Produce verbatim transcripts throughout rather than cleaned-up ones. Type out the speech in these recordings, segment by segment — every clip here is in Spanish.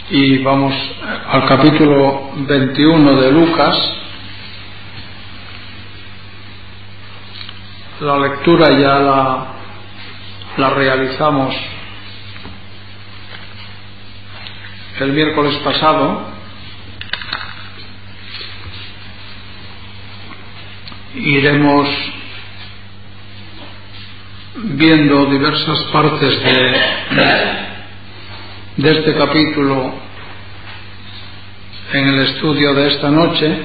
y vamos al capítulo veintiuno de Lucas. La lectura ya la, la realizamos el miércoles pasado iremos viendo diversas partes de, de este capítulo en el estudio de esta noche,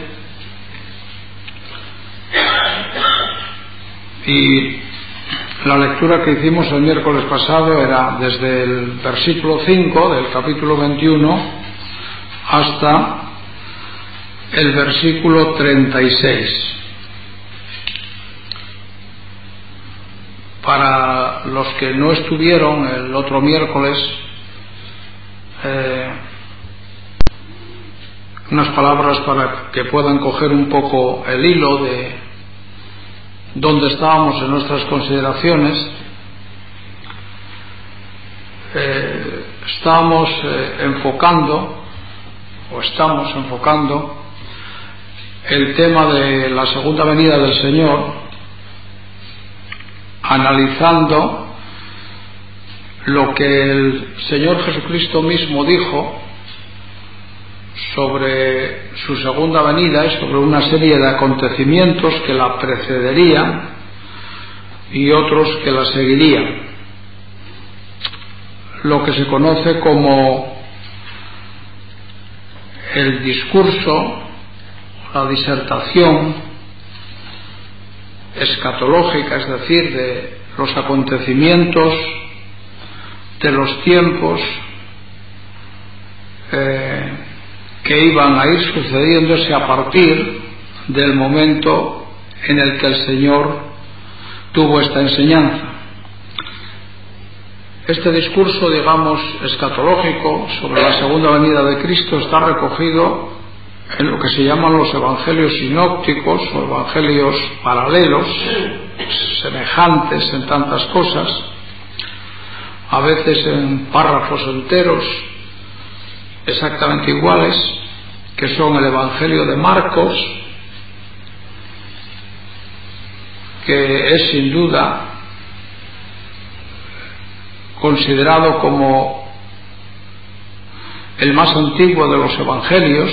y la lectura que hicimos el miércoles pasado era desde el versículo cinco del capítulo veintiuno hasta el versículo treinta y seis. Para los que no estuvieron el otro miércoles, eh, unas palabras para que puedan coger un poco el hilo de dónde estábamos en nuestras consideraciones. Eh, estábamos eh, enfocando, o estamos enfocando, el tema de la segunda venida del Señor, analizando lo que el Señor Jesucristo mismo dijo sobre su segunda venida y sobre una serie de acontecimientos que la precederían y otros que la seguirían. Lo que se conoce como el discurso, la disertación escatológica, es decir, de los acontecimientos de los tiempos eh, que iban a ir sucediéndose a partir del momento en el que el Señor tuvo esta enseñanza. Este discurso, digamos, escatológico sobre la segunda venida de Cristo está recogido en lo que se llaman los evangelios sinópticos o evangelios paralelos, semejantes en tantas cosas, a veces en párrafos enteros exactamente iguales, que son el evangelio de Marcos, que es sin duda considerado como el más antiguo de los evangelios,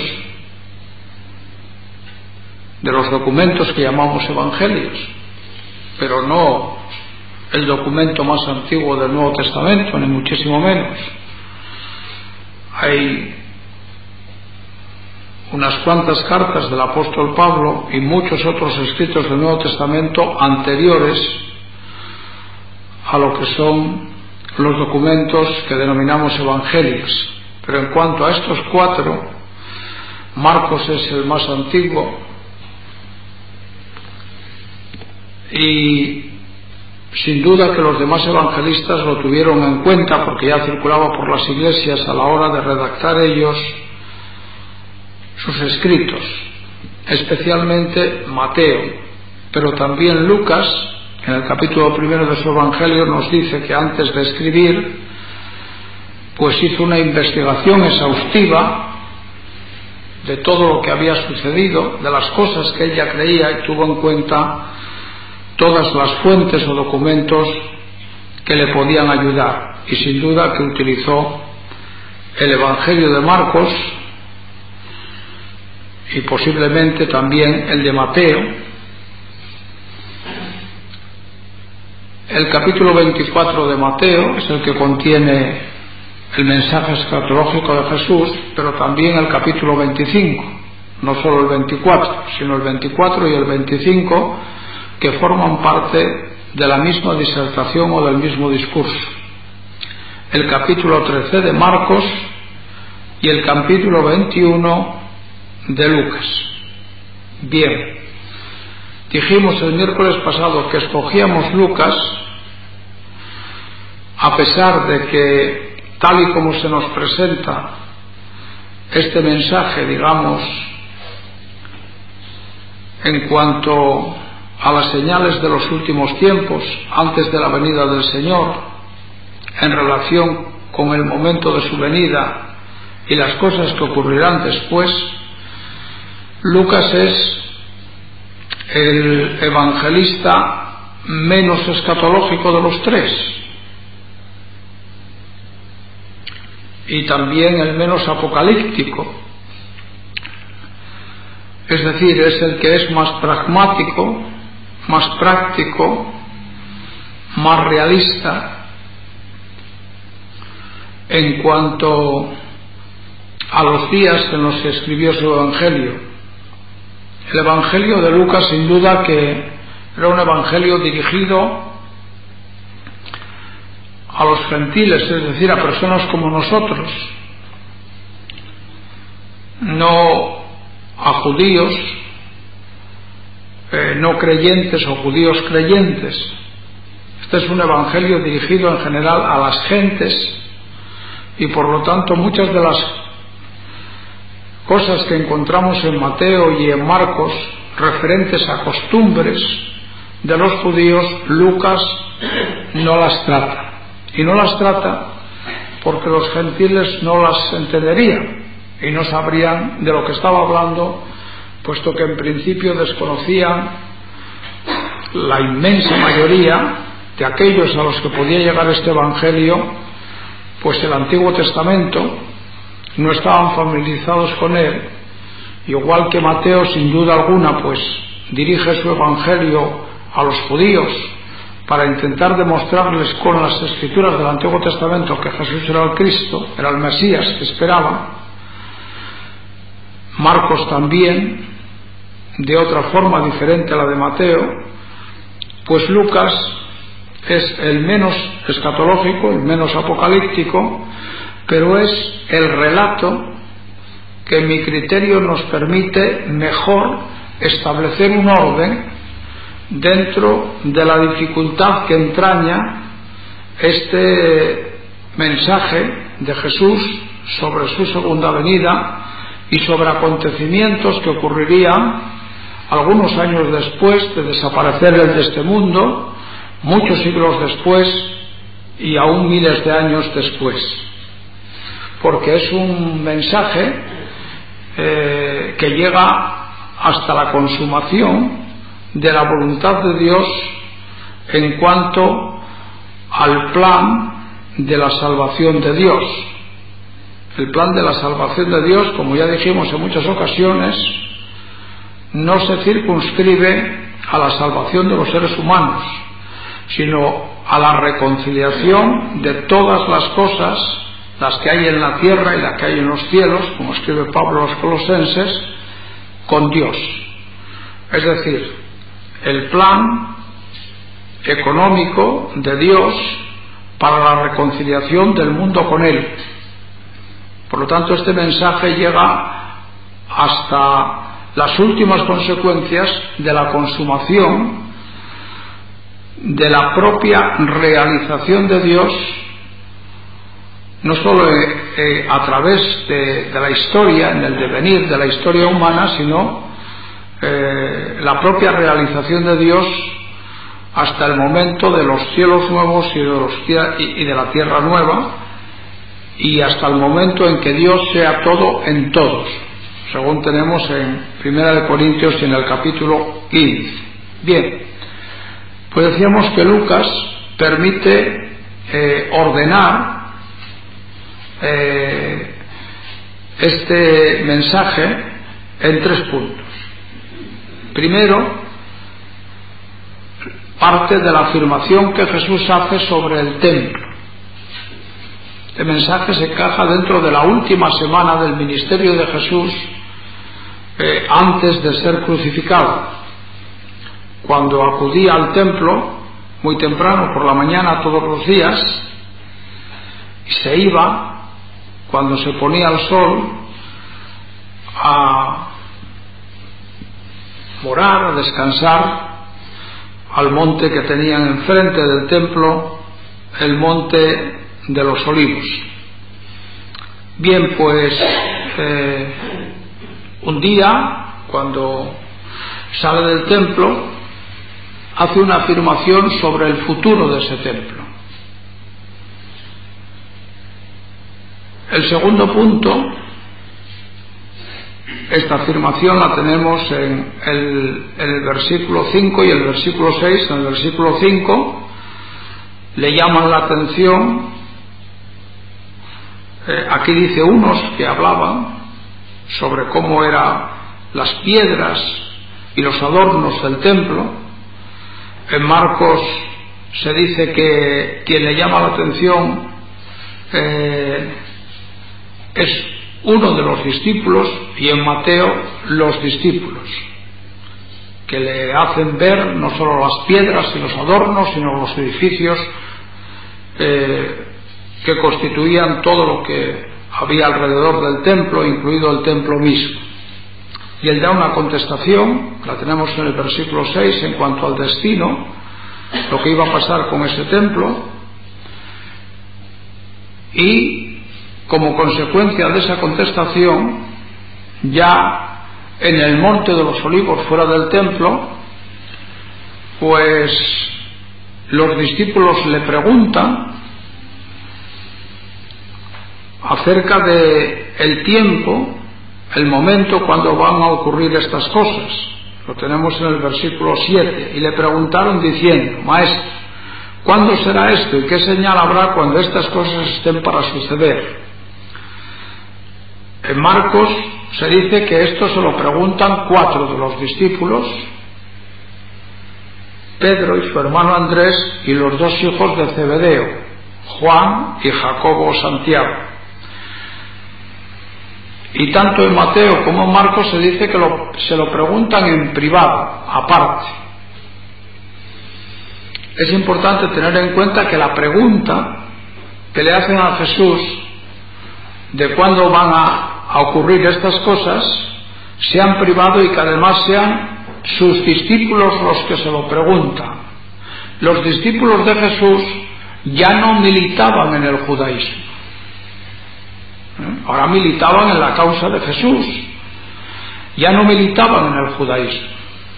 de los documentos que llamamos evangelios, pero no el documento más antiguo del Nuevo Testamento, ni muchísimo menos. Hay unas cuantas cartas del apóstol Pablo y muchos otros escritos del Nuevo Testamento anteriores a lo que son los documentos que denominamos evangelios. Pero en cuanto a estos cuatro, Marcos es el más antiguo, y sin duda que los demás evangelistas lo tuvieron en cuenta porque ya circulaba por las iglesias a la hora de redactar ellos sus escritos, especialmente Mateo, pero también Lucas, en el capítulo primero de su evangelio, nos dice que antes de escribir pues hizo una investigación exhaustiva de todo lo que había sucedido, de las cosas que ella creía, y tuvo en cuenta todas las fuentes o documentos que le podían ayudar, y sin duda que utilizó el Evangelio de Marcos y posiblemente también el de Mateo. El capítulo veinticuatro de Mateo es el que contiene el mensaje escatológico de Jesús, pero también el capítulo veinticinco, no solo el veinticuatro, sino el veinticuatro y el veinticinco, que forman parte de la misma disertación o del mismo discurso. El capítulo trece de Marcos y el capítulo veintiuno de Lucas. Bien, dijimos el miércoles pasado que escogíamos Lucas a pesar de que, tal y como se nos presenta este mensaje, digamos, en cuanto a las señales de los últimos tiempos antes de la venida del Señor, en relación con el momento de su venida y las cosas que ocurrirán después, Lucas es el evangelista menos escatológico de los tres y también el menos apocalíptico, es decir, es el que es más pragmático, más práctico, más realista en cuanto a los días en los que escribió su evangelio. El evangelio de Lucas, sin duda, que era un evangelio dirigido a los gentiles, es decir, a personas como nosotros, no a judíos eh, no creyentes o judíos creyentes. Este es un evangelio dirigido en general a las gentes y por lo tanto muchas de las cosas que encontramos en Mateo y en Marcos referentes a costumbres de los judíos, Lucas no las trata, y no las trata porque los gentiles no las entenderían y no sabrían de lo que estaba hablando, puesto que en principio desconocían la inmensa mayoría de aquellos a los que podía llegar este evangelio, pues el Antiguo Testamento, no estaban familiarizados con él, igual que Mateo, sin duda alguna, pues dirige su evangelio a los judíos para intentar demostrarles con las escrituras del Antiguo Testamento que Jesús era el Cristo, era el Mesías que esperaban. Marcos también, de otra forma diferente a la de Mateo. Pues Lucas es el menos escatológico, el menos apocalíptico, pero es el relato que en mi criterio nos permite mejor establecer un orden dentro de la dificultad que entraña este mensaje de Jesús sobre su segunda venida y sobre acontecimientos que ocurrirían algunos años después de desaparecer él de este mundo, muchos siglos después y aún miles de años después, porque es un mensaje eh, que llega hasta la consumación de la voluntad de Dios en cuanto al plan de la salvación de Dios. El plan de la salvación de Dios, como ya dijimos en muchas ocasiones, no se circunscribe a la salvación de los seres humanos, sino a la reconciliación de todas las cosas, las que hay en la tierra y las que hay en los cielos, como escribe Pablo a los Colosenses, con Dios. Es decir, el plan económico de Dios para la reconciliación del mundo con Él. Por lo tanto, este mensaje llega hasta las últimas consecuencias de la consumación de la propia realización de Dios, no solo eh, eh, a través de, de la historia, en el devenir de la historia humana, sino eh, la propia realización de Dios hasta el momento de los cielos nuevos y de, los, y de la tierra nueva, y hasta el momento en que Dios sea todo en todos, según tenemos en Primera de Corintios y en el capítulo quince. Bien, pues decíamos que Lucas permite eh, ordenar eh, este mensaje en tres puntos. Primero, parte de la afirmación que Jesús hace sobre el templo. Este mensaje se encaja dentro de la última semana del ministerio de Jesús eh, antes de ser crucificado, cuando acudía al templo muy temprano por la mañana todos los días y se iba cuando se ponía el sol a morar, a descansar al monte que tenían enfrente del templo, el monte de los Olivos. Bien, pues eh, un día, cuando sale del templo, hace una afirmación sobre el futuro de ese templo. El segundo punto, esta afirmación la tenemos en el, en el versículo cinco y el versículo seis. En el versículo cinco le llaman la atención, eh, aquí dice unos que hablaban sobre cómo eran las piedras y los adornos del templo. En Marcos se dice que quien le llama la atención eh, es uno de los discípulos, y en Mateo los discípulos, que le hacen ver no solo las piedras y los adornos, sino los edificios eh, que constituían todo lo que había alrededor del templo, incluido el templo mismo. Y él da una contestación, la tenemos en el versículo seis, en cuanto al destino, lo que iba a pasar con ese templo, y como consecuencia de esa contestación, ya en el monte de los olivos fuera del templo, pues los discípulos le preguntan acerca de el tiempo, el momento cuando van a ocurrir estas cosas. Lo tenemos en el versículo siete. Y le preguntaron diciendo: Maestro, ¿cuándo será esto y qué señal habrá cuando estas cosas estén para suceder? En Marcos se dice que esto se lo preguntan cuatro de los discípulos: Pedro y su hermano Andrés y los dos hijos de Zebedeo, Juan y Jacobo o Santiago. Y tanto en Mateo como en Marcos se dice que lo, se lo preguntan en privado, aparte. Es importante tener en cuenta que la pregunta que le hacen a Jesús de cuándo van a, a ocurrir estas cosas sean privado, y que además sean sus discípulos los que se lo preguntan. Los discípulos de Jesús ya no militaban en el judaísmo, ¿eh? Ahora militaban en la causa de Jesús, ya no militaban en el judaísmo,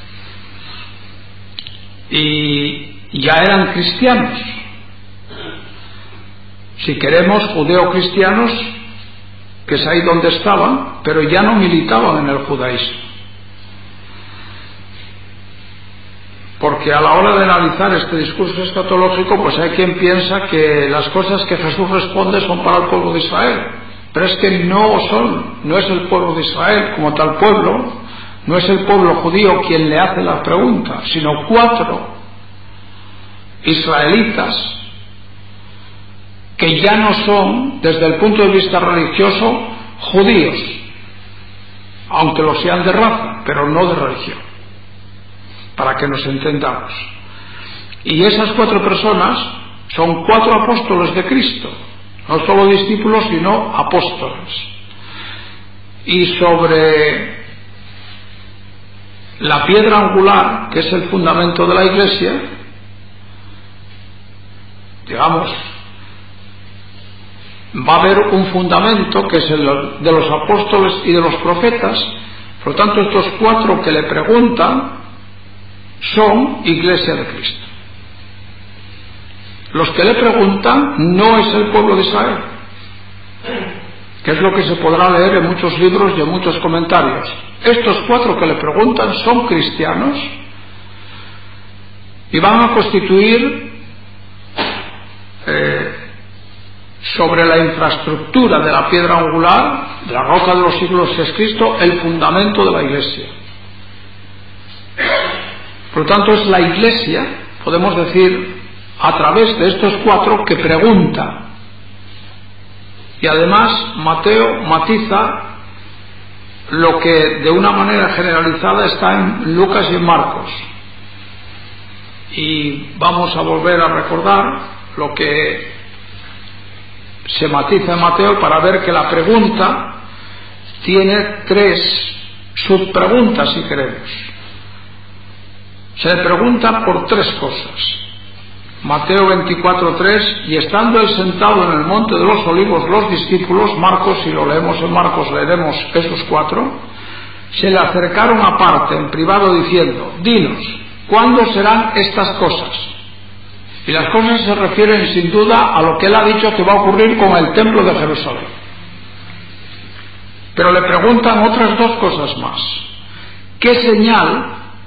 y ya eran cristianos, si queremos judeo-cristianos, que es ahí donde estaban, pero ya no militaban en el judaísmo. Porque a la hora de analizar este discurso escatológico, pues hay quien piensa que las cosas que Jesús responde son para el pueblo de Israel, pero es que no son, no es el pueblo de Israel como tal pueblo, no es el pueblo judío quien le hace la pregunta, sino cuatro israelitas que ya no son, desde el punto de vista religioso, judíos, aunque lo sean de raza, pero no de religión, para que nos entendamos. Y esas cuatro personas son cuatro apóstoles de Cristo, no solo discípulos, sino apóstoles. Y sobre la piedra angular, que es el fundamento de la Iglesia, digamos, va a haber un fundamento que es el de los apóstoles y de los profetas. Por lo tanto, estos cuatro que le preguntan son Iglesia de Cristo. Los que le preguntan no es el pueblo de Israel, que es lo que se podrá leer en muchos libros y en muchos comentarios. Estos cuatro que le preguntan son cristianos y van a constituir eh, sobre la infraestructura de la piedra angular, de la roca de los siglos que es Cristo, el fundamento de la Iglesia. Por lo tanto, es la Iglesia, podemos decir, a través de estos cuatro que pregunta. Y además Mateo matiza lo que de una manera generalizada está en Lucas y en Marcos. Y vamos a volver a recordar lo que se matiza en Mateo para ver que la pregunta tiene tres subpreguntas, si queremos. Se le pregunta por tres cosas. Mateo veinticuatro tres: y estando él sentado en el monte de los olivos, los discípulos, Marcos, si lo leemos en Marcos leeremos esos cuatro, se le acercaron aparte en privado diciendo: dinos, ¿cuándo serán estas cosas? Y las cosas se refieren sin duda a lo que él ha dicho que va a ocurrir con el templo de Jerusalén. Pero le preguntan otras dos cosas más. ¿Qué señal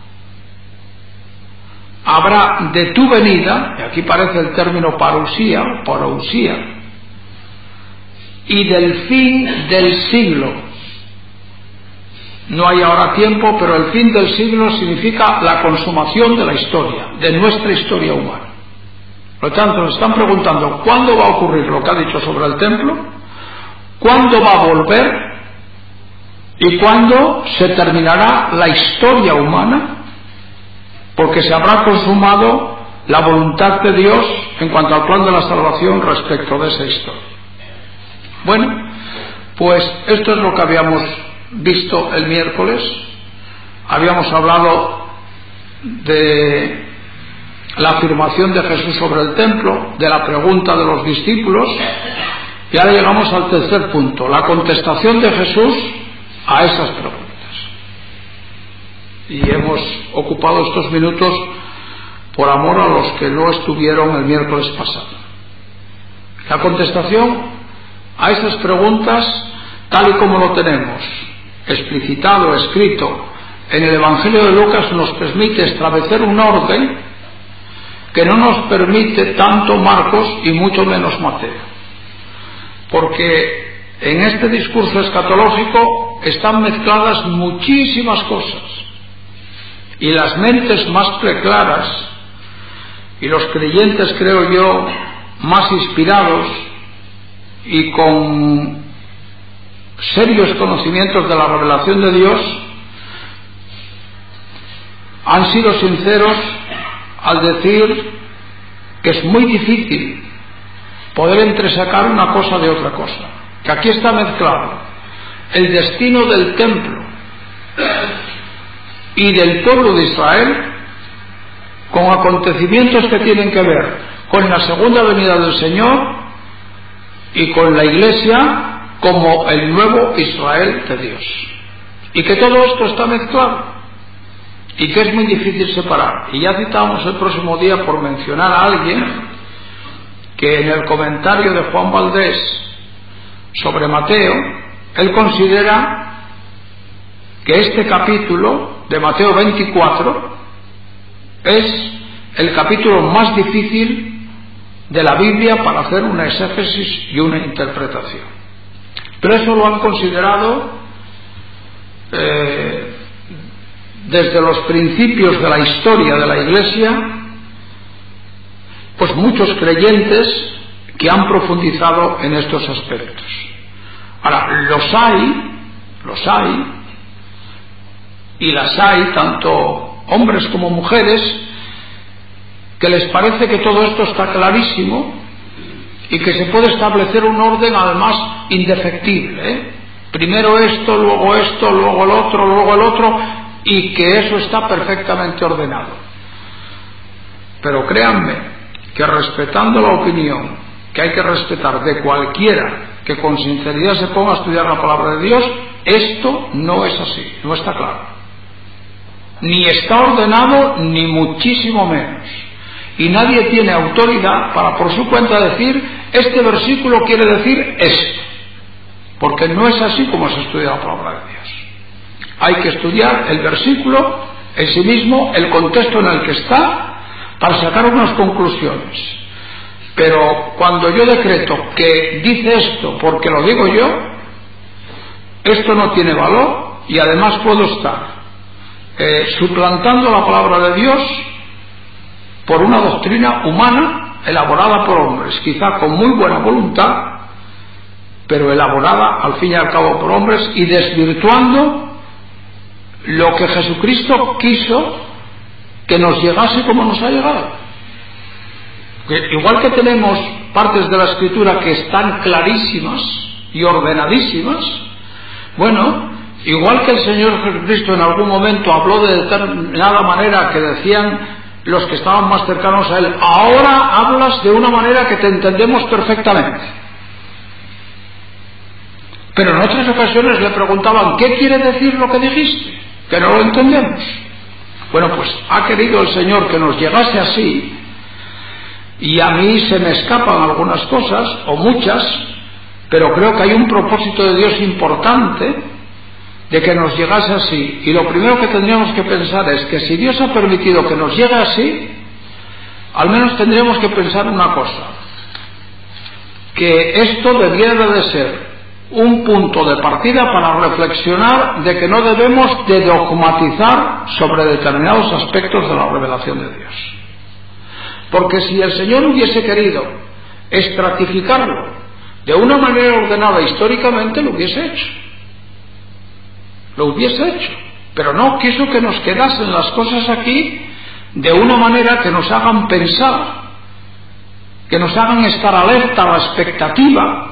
habrá de tu venida? Y aquí parece el término parusía, parousia, y del fin del siglo. No hay ahora tiempo, pero el fin del siglo significa la consumación de la historia, de nuestra historia humana. Por lo tanto, nos están preguntando cuándo va a ocurrir lo que ha dicho sobre el templo, cuándo va a volver y cuándo se terminará la historia humana, porque se habrá consumado la voluntad de Dios en cuanto al plan de la salvación respecto de esa historia. Bueno, pues esto es lo que habíamos visto el miércoles. Habíamos hablado de la afirmación de Jesús sobre el templo, de la pregunta de los discípulos, y ahora llegamos al tercer punto, la contestación de Jesús a esas preguntas. Y hemos ocupado estos minutos por amor a los que no estuvieron el miércoles pasado. La contestación a esas preguntas, tal y como lo tenemos explicitado, escrito en el Evangelio de Lucas, nos permite establecer un orden que no nos permite tanto Marcos y mucho menos Mateo, porque en este discurso escatológico están mezcladas muchísimas cosas, y las mentes más preclaras y los creyentes, creo yo, más inspirados y con serios conocimientos de la revelación de Dios, han sido sinceros al decir que es muy difícil poder entresacar una cosa de otra cosa, que aquí está mezclado el destino del templo y del pueblo de Israel con acontecimientos que tienen que ver con la segunda venida del Señor y con la Iglesia como el nuevo Israel de Dios, y que todo esto está mezclado y que es muy difícil separar. Y ya citamos el próximo día, por mencionar a alguien, que en el comentario de Juan Valdés sobre Mateo, él considera que este capítulo de Mateo veinticuatro es el capítulo más difícil de la Biblia para hacer una exégesis y una interpretación. Pero eso lo han considerado eh, desde los principios de la historia de la Iglesia, pues muchos creyentes que han profundizado en estos aspectos. Ahora, los hay, los hay, y las hay, tanto hombres como mujeres, que les parece que todo esto está clarísimo y que se puede establecer un orden además indefectible, ¿eh? Primero esto, luego esto, luego el otro, luego el otro, y que eso está perfectamente ordenado. Pero créanme que, respetando la opinión que hay que respetar de cualquiera que con sinceridad se ponga a estudiar la palabra de Dios, esto no es así, no está claro, ni está ordenado, ni muchísimo menos. Y nadie tiene autoridad para por su cuenta decir este versículo quiere decir esto, porque no es así como se estudia la palabra de Dios. Hay que estudiar el versículo en sí mismo, el contexto en el que está, para sacar unas conclusiones. Pero cuando yo decreto que dice esto porque lo digo yo, esto no tiene valor, y además puedo estar eh, suplantando la palabra de Dios por una doctrina humana elaborada por hombres, quizá con muy buena voluntad, pero elaborada al fin y al cabo por hombres, y desvirtuando lo que Jesucristo quiso que nos llegase como nos ha llegado. Porque igual que tenemos partes de la Escritura que están clarísimas y ordenadísimas, bueno, igual que el Señor Jesucristo en algún momento habló de determinada manera que decían los que estaban más cercanos a Él, ahora hablas de una manera que te entendemos perfectamente. Pero en otras ocasiones le preguntaban, ¿qué quiere decir lo que dijiste? Que no lo entendemos. Bueno, pues ha querido el Señor que nos llegase así, y a mí se me escapan algunas cosas, o muchas, pero creo que hay un propósito de Dios importante de que nos llegase así. Y lo primero que tendríamos que pensar es que si Dios ha permitido que nos llegue así, al menos tendríamos que pensar una cosa, que esto debiera de ser un punto de partida para reflexionar de que no debemos de dogmatizar sobre determinados aspectos de la revelación de Dios. Porque si el Señor hubiese querido estratificarlo de una manera ordenada históricamente, lo hubiese hecho. Lo hubiese hecho. Pero no quiso que nos quedasen las cosas aquí de una manera que nos hagan pensar, que nos hagan estar alerta a la expectativa,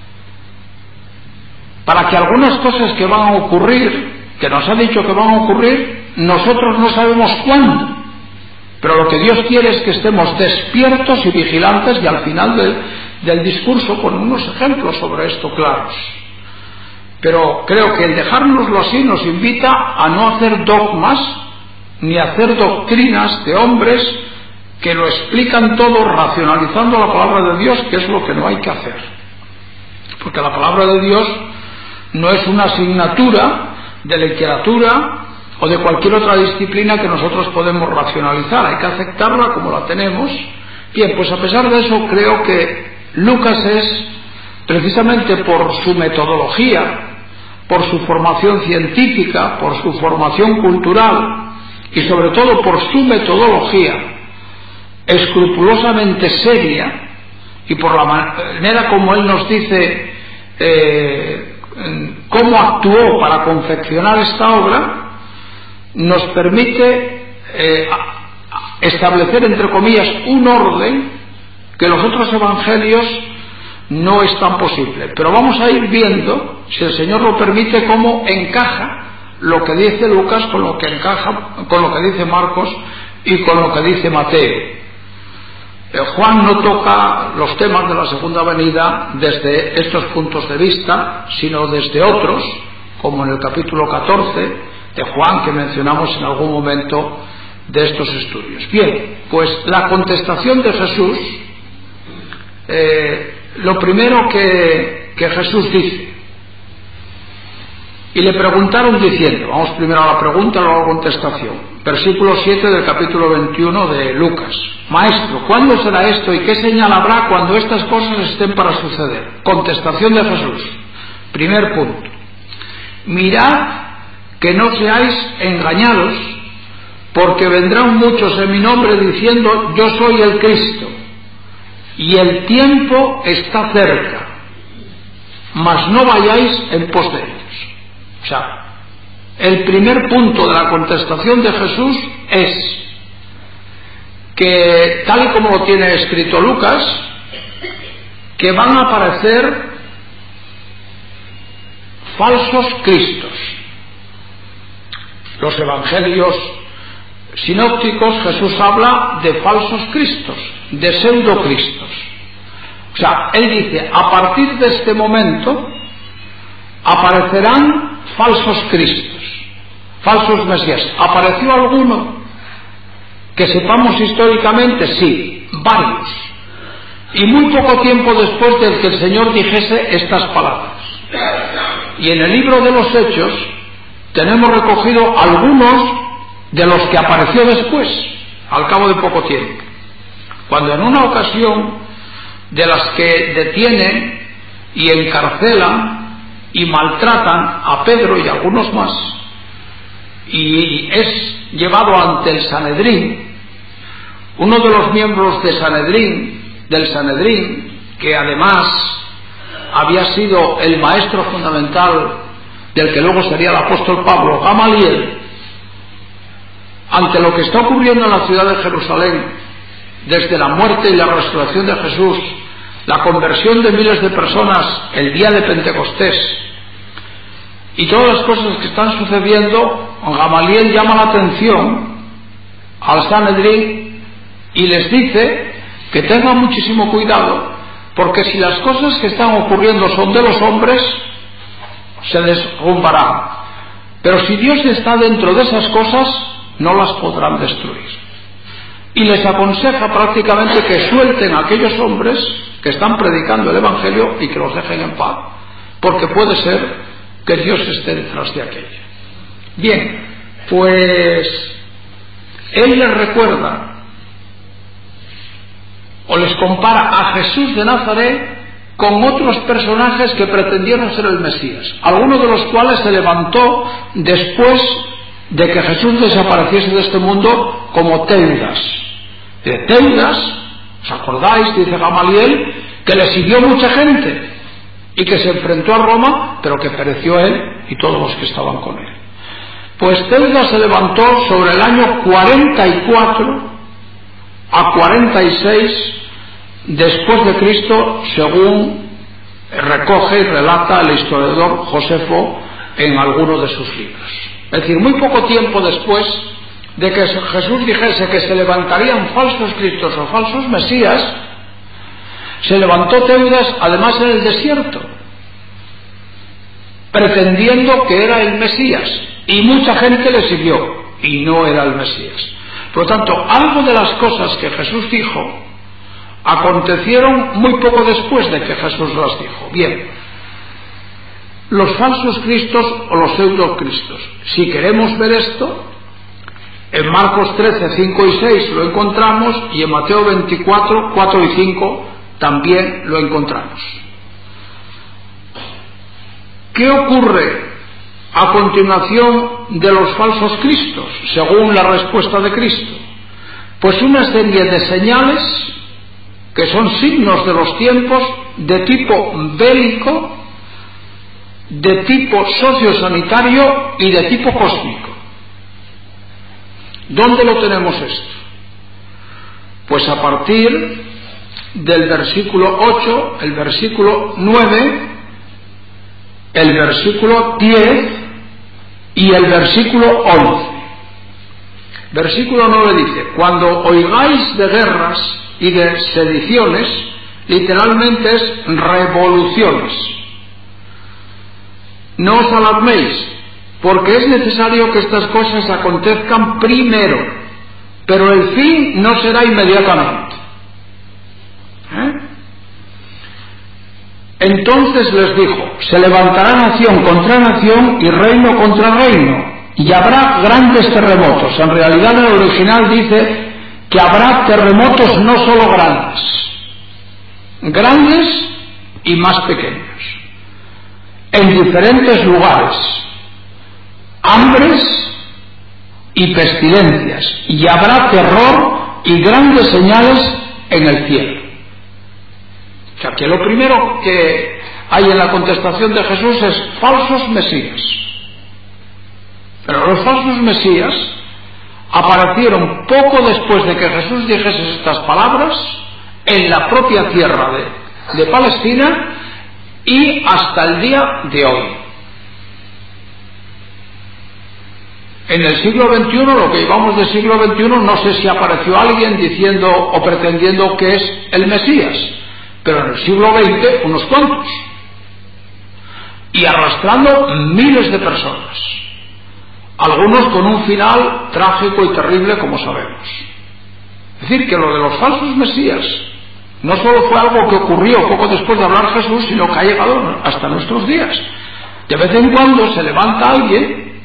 para que algunas cosas que van a ocurrir, que nos ha dicho que van a ocurrir, nosotros no sabemos cuándo, pero lo que Dios quiere es que estemos despiertos y vigilantes, y al final del, del discurso con unos ejemplos sobre esto claros. Pero creo que el dejárnoslo así nos invita a no hacer dogmas ni a hacer doctrinas de hombres que lo explican todo racionalizando la palabra de Dios, que es lo que no hay que hacer, porque la palabra de Dios no es una asignatura de literatura o de cualquier otra disciplina que nosotros podemos racionalizar, hay que aceptarla como la tenemos. Bien, pues a pesar de eso creo que Lucas es, precisamente por su metodología, por su formación científica, por su formación cultural y sobre todo por su metodología escrupulosamente seria, y por la manera como él nos dice eh, cómo actuó para confeccionar esta obra, nos permite eh, establecer, entre comillas, un orden que los otros evangelios no es tan posible. Pero vamos a ir viendo, si el Señor lo permite, cómo encaja lo que dice Lucas con lo que encaja con lo que dice Marcos y con lo que dice Mateo. Juan no toca los temas de la segunda venida desde estos puntos de vista, sino desde otros, como en el capítulo catorce de Juan, que mencionamos en algún momento de estos estudios. Bien, pues la contestación de Jesús, eh, lo primero que, que Jesús dice, y le preguntaron diciendo, vamos primero a la pregunta, luego a la contestación. Versículo siete del capítulo veintiuno de Lucas. Maestro, ¿cuándo será esto y qué señal habrá cuando estas cosas estén para suceder? Contestación de Jesús. Primer punto. Mirad que no seáis engañados, porque vendrán muchos en mi nombre diciendo, yo soy el Cristo, y el tiempo está cerca, mas no vayáis en pos de ellos. O sea, el primer punto de la contestación de Jesús es que, tal y como lo tiene escrito Lucas, que van a aparecer falsos cristos. Los evangelios sinópticos, Jesús habla de falsos cristos, de pseudocristos. O sea, él dice, a partir de este momento aparecerán falsos cristos, falsos mesías. ¿Apareció alguno? Que sepamos históricamente, sí, varios. Y muy poco tiempo después del que el Señor dijese estas palabras. Y en el libro de los Hechos tenemos recogido algunos de los que apareció después, al cabo de poco tiempo. Cuando en una ocasión, de las que detienen y encarcelan y maltratan a Pedro y a algunos más, y es llevado ante el Sanedrín, uno de los miembros de Sanedrín, del Sanedrín, que además había sido el maestro fundamental del que luego sería el apóstol Pablo, Gamaliel, ante lo que está ocurriendo en la ciudad de Jerusalén, desde la muerte y la resurrección de Jesús, la conversión de miles de personas el día de Pentecostés y todas las cosas que están sucediendo, Gamaliel llama la atención al Sanedrín y les dice que tengan muchísimo cuidado, porque si las cosas que están ocurriendo son de los hombres, se derrumbarán, pero si Dios está dentro de esas cosas, no las podrán destruir. y les aconseja prácticamente que suelten a aquellos hombres que están predicando el Evangelio y que los dejen en paz, porque puede ser que Dios esté detrás de aquello. Bien, pues él les recuerda o les compara a Jesús de Nazaret con otros personajes que pretendieron ser el Mesías, algunos de los cuales se levantó después de que Jesús desapareciese de este mundo, como Teudas. De Teudas, ¿os acordáis? Dice Gamaliel, que le siguió mucha gente y que se enfrentó a Roma, pero que pereció él y todos los que estaban con él. Pues Teudas se levantó sobre el año cuarenta y cuatro a cuarenta y seis después de Cristo, según recoge y relata el historiador Josefo en alguno de sus libros. Es decir, muy poco tiempo después de que Jesús dijese que se levantarían falsos cristos o falsos mesías, se levantó Teudas, además en el desierto, pretendiendo que era el Mesías, y mucha gente le siguió y no era el Mesías. Por lo tanto, algo de las cosas que Jesús dijo acontecieron muy poco después de que Jesús las dijo. Bien, los falsos cristos o los pseudocristos. Si queremos ver esto, en Marcos trece, cinco y seis lo encontramos, y en Mateo veinticuatro, cuatro y cinco también lo encontramos. ¿Qué ocurre a continuación de los falsos cristos, según la respuesta de Cristo? Pues una serie de señales que son signos de los tiempos, de tipo bélico, de tipo sociosanitario y de tipo cósmico. ¿Dónde lo tenemos esto? Pues a partir del versículo ocho, el versículo nueve, el versículo diez y el versículo once. Versículo nueve dice: cuando oigáis de guerras y de sediciones, literalmente es revoluciones, no os alarméis, porque es necesario que estas cosas acontezcan primero, pero el fin no será inmediatamente. ¿Eh? Entonces les dijo: se levantará nación contra nación y reino contra reino, y habrá grandes terremotos. En realidad en el original dice que habrá terremotos no solo grandes, grandes y más pequeños, en diferentes lugares, hambres y pestilencias, y habrá terror y grandes señales en el cielo. O sea, que lo primero que hay en la contestación de Jesús es falsos mesías. Pero los falsos mesías aparecieron poco después de que Jesús dijese estas palabras en la propia tierra de, de Palestina y hasta el día de hoy. En el siglo veintiuno, lo que llevamos del siglo veintiuno, no sé si apareció alguien diciendo o pretendiendo que es el Mesías, pero en el siglo veinte unos cuantos, y arrastrando miles de personas, algunos con un final trágico y terrible, como sabemos. Es decir, que lo de los falsos mesías no solo fue algo que ocurrió poco después de hablar Jesús, sino que ha llegado hasta nuestros días. De vez en cuando se levanta alguien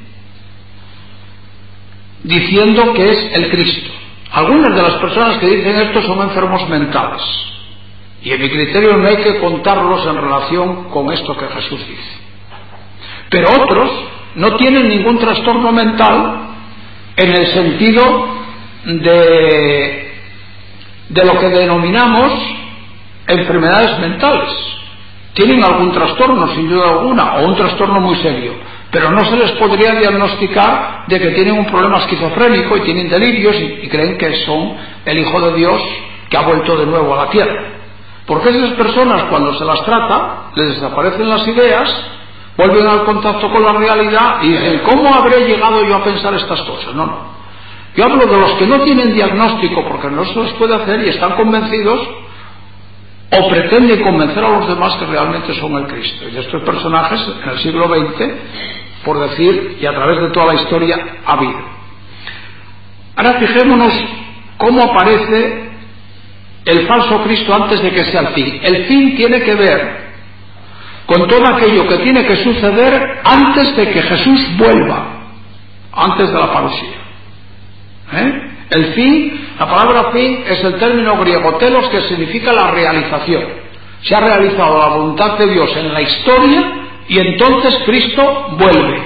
diciendo que es el Cristo. Algunas de las personas que dicen esto son enfermos mentales, y en mi criterio no hay que contarlos en relación con esto que Jesús dice. Pero otros no tienen ningún trastorno mental en el sentido de, de lo que denominamos enfermedades mentales. Tienen algún trastorno, sin duda alguna, o un trastorno muy serio, pero no se les podría diagnosticar de que tienen un problema esquizofrénico y tienen delirios y, y creen que son el Hijo de Dios que ha vuelto de nuevo a la tierra. Porque esas personas, cuando se las trata, les desaparecen las ideas, vuelven al contacto con la realidad y dicen: ¿cómo habré llegado yo a pensar estas cosas? No, no. Yo hablo de los que no tienen diagnóstico porque no se les puede hacer y están convencidos o pretenden convencer a los demás que realmente son el Cristo. Y de estos personajes en el siglo veinte, por decir, y a través de toda la historia ha habido. Ahora fijémonos cómo aparece el falso Cristo antes de que sea el fin. El fin tiene que ver con todo aquello que tiene que suceder antes de que Jesús vuelva, antes de la parusía. ¿Eh? El fin, la palabra fin es el término griego telos, que significa la realización. Se ha realizado la voluntad de Dios en la historia y entonces Cristo vuelve.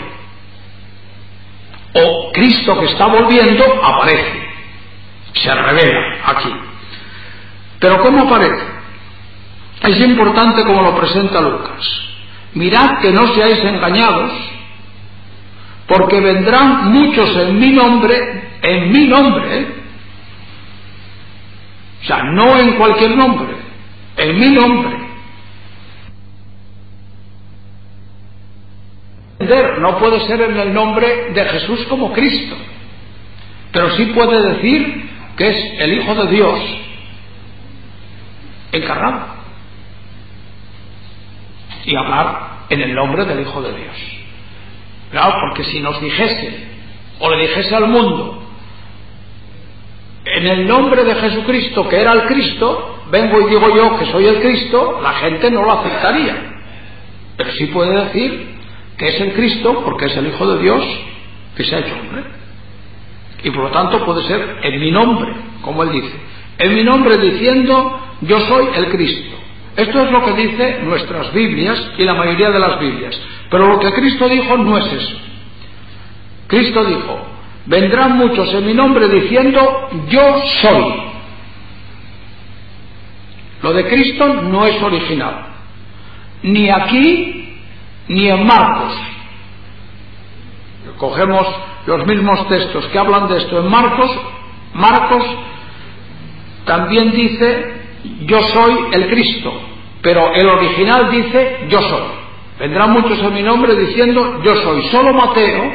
O Cristo que está volviendo aparece, se revela aquí. Pero ¿cómo aparece? Es importante como lo presenta Lucas. Mirad que no seáis engañados, porque vendrán muchos en mi nombre, en mi nombre, ¿eh? O sea, no en cualquier nombre, en mi nombre. No puede ser en el nombre de Jesús como Cristo, pero sí puede decir que es el Hijo de Dios encarnado y hablar en el nombre del Hijo de Dios. Claro, porque si nos dijese o le dijese al mundo en el nombre de Jesucristo, que era el Cristo, vengo y digo yo que soy el Cristo, la gente no lo aceptaría. Pero sí puede decir que es el Cristo porque es el Hijo de Dios que se ha hecho hombre, y por lo tanto puede ser en mi nombre, como él dice, en mi nombre, diciendo yo soy el Cristo. Esto es lo que dice nuestras Biblias y la mayoría de las Biblias, pero lo que Cristo dijo no es eso. Cristo dijo: vendrán muchos en mi nombre diciendo yo soy. Lo de Cristo no es original, ni aquí ni en Marcos. Cogemos los mismos textos que hablan de esto en Marcos. Marcos también dice yo soy el Cristo, pero el original dice yo soy. Vendrán muchos en mi nombre diciendo yo soy. Solo Mateo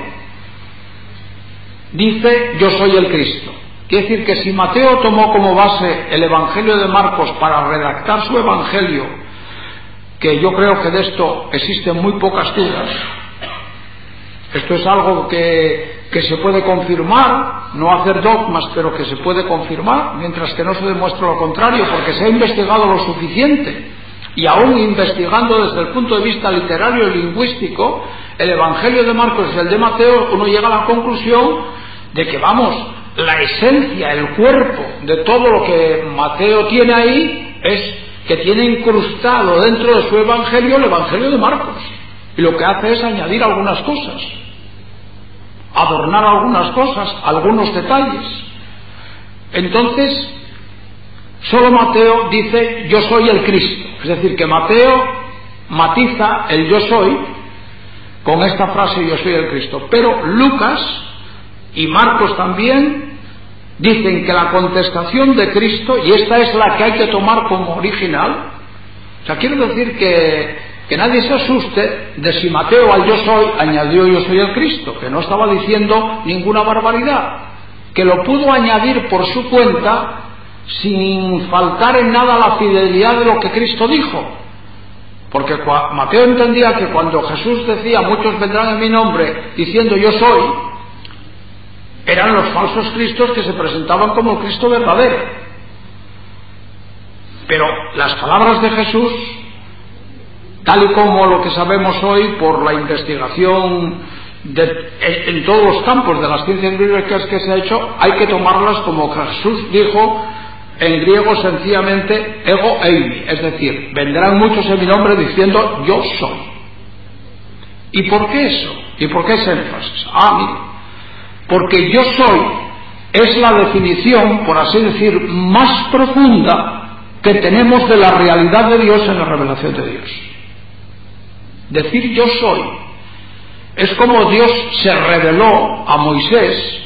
dice yo soy el Cristo. Quiere decir que si Mateo tomó como base el Evangelio de Marcos para redactar su Evangelio, que yo creo que de esto existen muy pocas dudas, esto es algo que, que se puede confirmar, no hacer dogmas, pero que se puede confirmar, mientras que no se demuestre lo contrario, porque se ha investigado lo suficiente, y aún investigando desde el punto de vista literario y lingüístico el Evangelio de Marcos y el de Mateo, uno llega a la conclusión de que, vamos, la esencia, el cuerpo de todo lo que Mateo tiene ahí es que tiene incrustado dentro de su Evangelio el Evangelio de Marcos, y lo que hace es añadir algunas cosas, adornar algunas cosas, algunos detalles. Entonces solo Mateo dice yo soy el Cristo, es decir, que Mateo matiza el yo soy con esta frase yo soy el Cristo, pero Lucas y Marcos también dicen que la contestación de Cristo, y esta es la que hay que tomar como original, o sea, quiero decir que, que nadie se asuste de si Mateo al yo soy añadió yo soy el Cristo, que no estaba diciendo ninguna barbaridad, que lo pudo añadir por su cuenta sin faltar en nada la fidelidad de lo que Cristo dijo, porque Mateo entendía que cuando Jesús decía muchos vendrán en mi nombre diciendo yo soy, eran los falsos cristos que se presentaban como el Cristo verdadero. Pero las palabras de Jesús, tal y como lo que sabemos hoy por la investigación de, en todos los campos de las ciencias bíblicas que se ha hecho, hay que tomarlas como Jesús dijo en griego sencillamente ego eimi, es decir, vendrán muchos en mi nombre diciendo yo soy. ¿Y por qué eso? ¿Y por qué ese énfasis? Ah, mire, porque yo soy es la definición, por así decir, más profunda que tenemos de la realidad de Dios en la revelación de Dios. Decir yo soy es como Dios se reveló a Moisés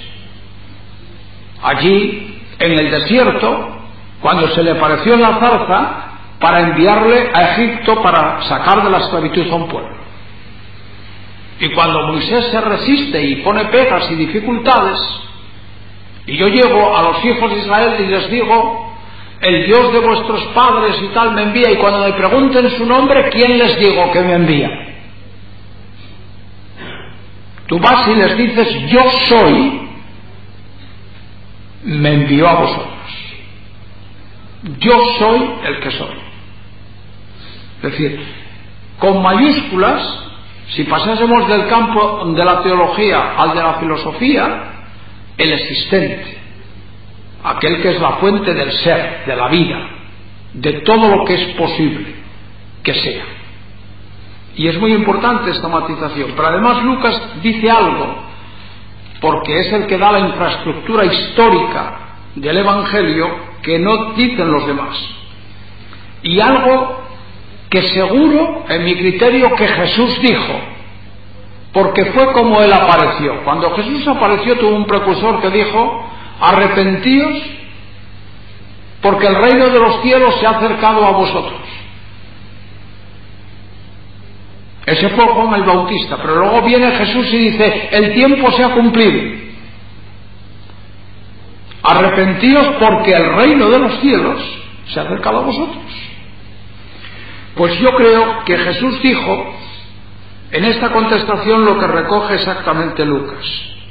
allí en el desierto cuando se le apareció en la zarza para enviarle a Egipto para sacar de la esclavitud a un pueblo. Y cuando Moisés se resiste y pone pegas y dificultades, y yo llego a los hijos de Israel y les digo el Dios de vuestros padres y tal me envía, y cuando me pregunten su nombre, ¿quién les digo que me envía? Tú vas y les dices yo soy, me envió a vosotros. yo soy el que soy. Es decir, con mayúsculas, si pasásemos del campo de la teología al de la filosofía, el existente, aquel que es la fuente del ser, de la vida, de todo lo que es posible que sea. Y es muy importante esta matización. Pero además Lucas dice algo, porque es el que da la infraestructura histórica del Evangelio que no dicen los demás. Y algo que seguro, en mi criterio, que Jesús dijo, porque fue como Él apareció. Cuando Jesús apareció tuvo un precursor que dijo: arrepentíos, porque el reino de los cielos se ha acercado a vosotros. Ese fue Juan el Bautista, pero luego viene Jesús y dice: el tiempo se ha cumplido. Arrepentíos porque el reino de los cielos se ha acercado a vosotros. Pues yo creo que Jesús dijo en esta contestación lo que recoge exactamente Lucas: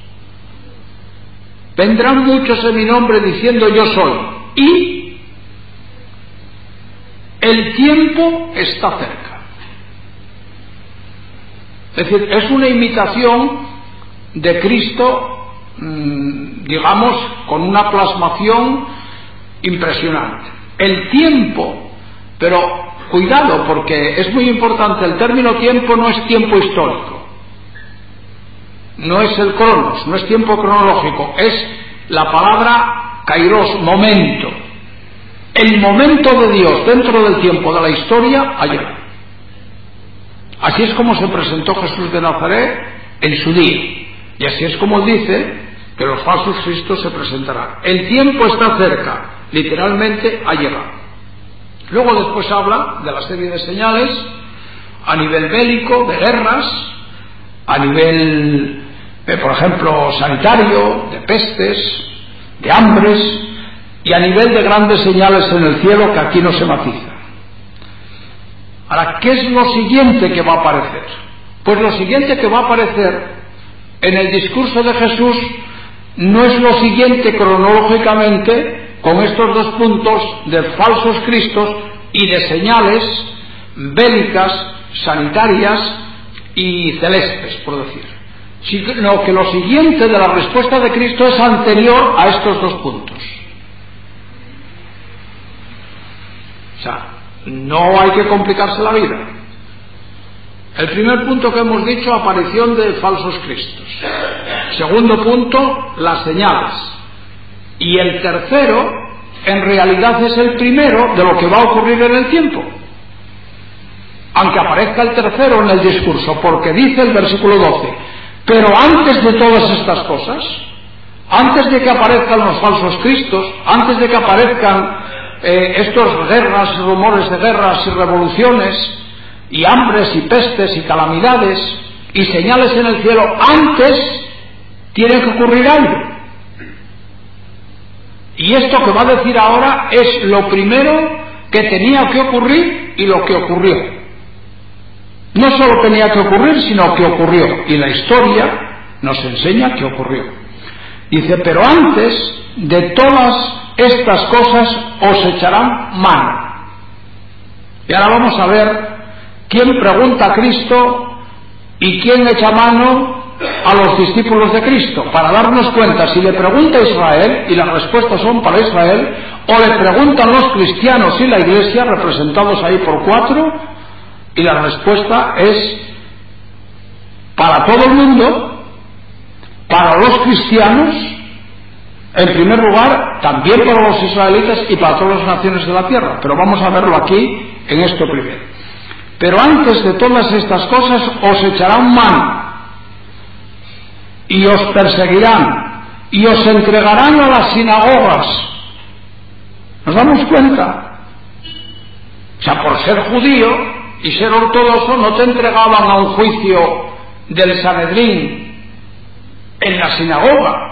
vendrán muchos en mi nombre diciendo yo soy, y el tiempo está cerca. Es decir, es una imitación de Cristo, digamos, con una plasmación impresionante. El tiempo, pero cuidado, porque es muy importante, el término tiempo no es tiempo histórico, no es el cronos, no es tiempo cronológico, es la palabra kairos, momento. El momento de Dios dentro del tiempo de la historia ha llegado. Así es como se presentó Jesús de Nazaret en su día, y así es como dice que los falsos cristos se presentarán. El tiempo está cerca, literalmente ha llegado. Luego después habla de la serie de señales a nivel bélico, de guerras, a nivel, eh, por ejemplo, sanitario, de pestes, de hambres, y a nivel de grandes señales en el cielo que aquí no se matiza. Ahora, ¿qué es lo siguiente que va a aparecer? Pues lo siguiente que va a aparecer en el discurso de Jesús no es lo siguiente cronológicamente, con estos dos puntos de falsos cristos y de señales bélicas, sanitarias y celestes, por decir, sino que lo siguiente de la respuesta de Cristo es anterior a estos dos puntos. O sea, no hay que complicarse la vida. El primer punto que hemos dicho, aparición de falsos cristos. Segundo punto, las señales. Y el tercero, en realidad es el primero de lo que va a ocurrir en el tiempo. Aunque aparezca el tercero en el discurso, porque dice el versículo doce: pero antes de todas estas cosas, antes de que aparezcan los falsos cristos, antes de que aparezcan eh, estos guerras, rumores de guerras y revoluciones, y hambres y pestes y calamidades y señales en el cielo, antes tiene que ocurrir algo. Y esto que va a decir ahora es lo primero que tenía que ocurrir y lo que ocurrió. No solo tenía que ocurrir, sino que ocurrió. Y la historia nos enseña que ocurrió. Dice: pero antes de todas estas cosas os echarán mano. Y ahora vamos a ver quién pregunta a Cristo y quién echa mano a los discípulos de Cristo, para darnos cuenta si le pregunta a Israel y las respuestas son para Israel, o le preguntan los cristianos y la Iglesia, representados ahí por cuatro, y la respuesta es para todo el mundo, para los cristianos en primer lugar, también para los israelitas y para todas las naciones de la tierra, pero vamos a verlo aquí en esto primero. Pero antes de todas estas cosas os echarán mano y os perseguirán y os entregarán a las sinagogas. ¿Nos damos cuenta? O sea, por ser judío y ser ortodoxo no te entregaban a un juicio del Sanedrín en la sinagoga.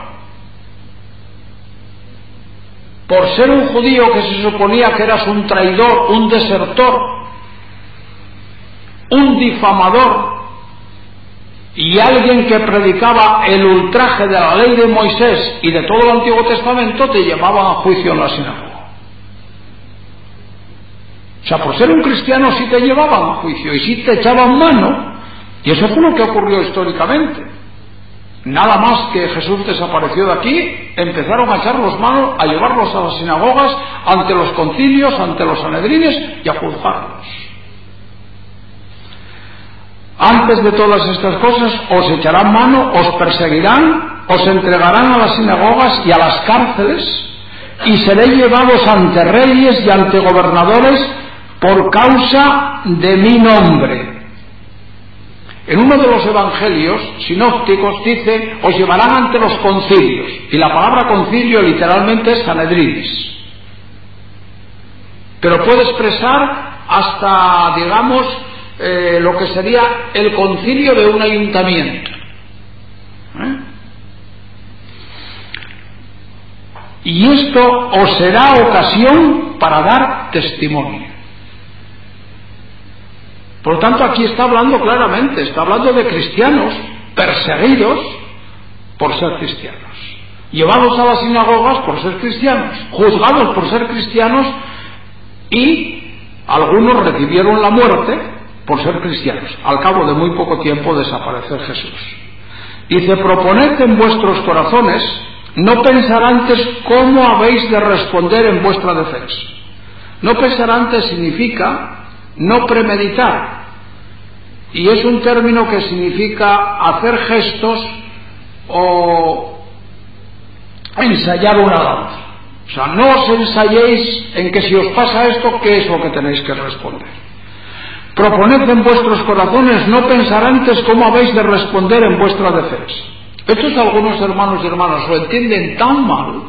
Por ser un judío que se suponía que eras un traidor, un desertor, un difamador y alguien que predicaba el ultraje de la ley de Moisés y de todo el Antiguo Testamento, te llevaban a juicio en la sinagoga. sea, por ser un cristiano sí te llevaban a juicio y sí te echaban mano, y eso fue lo que ocurrió históricamente. Nada más que Jesús desapareció de aquí, empezaron a echarlos manos, a llevarlos a las sinagogas, ante los concilios, ante los sanedrines y a juzgarlos. Antes de todas estas cosas os echarán mano, os perseguirán, os entregarán a las sinagogas y a las cárceles, y seréis llevados ante reyes y ante gobernadores por causa de mi nombre. En uno de los evangelios sinópticos dice, os llevarán ante los concilios, y la palabra concilio literalmente es sanedrines, pero puede expresar hasta, digamos, eh, lo que sería el concilio de un ayuntamiento. ¿Eh? Y esto os será ocasión para dar testimonio. Por lo tanto, aquí está hablando claramente, está hablando de cristianos perseguidos por ser cristianos, llevados a las sinagogas por ser cristianos, juzgados por ser cristianos, y algunos recibieron la muerte por ser cristianos. Al cabo de muy poco tiempo desapareció Jesús. Dice, proponed en vuestros corazones no pensar antes cómo habéis de responder en vuestra defensa. No pensar antes significa no premeditar, y es un término que significa hacer gestos o ensayar una danza. O sea, no os ensayéis en que si os pasa esto, ¿qué es lo que tenéis que responder? Proponed en vuestros corazones no pensar antes cómo habéis de responder en vuestra defensa. Estos algunos hermanos y hermanas lo entienden tan mal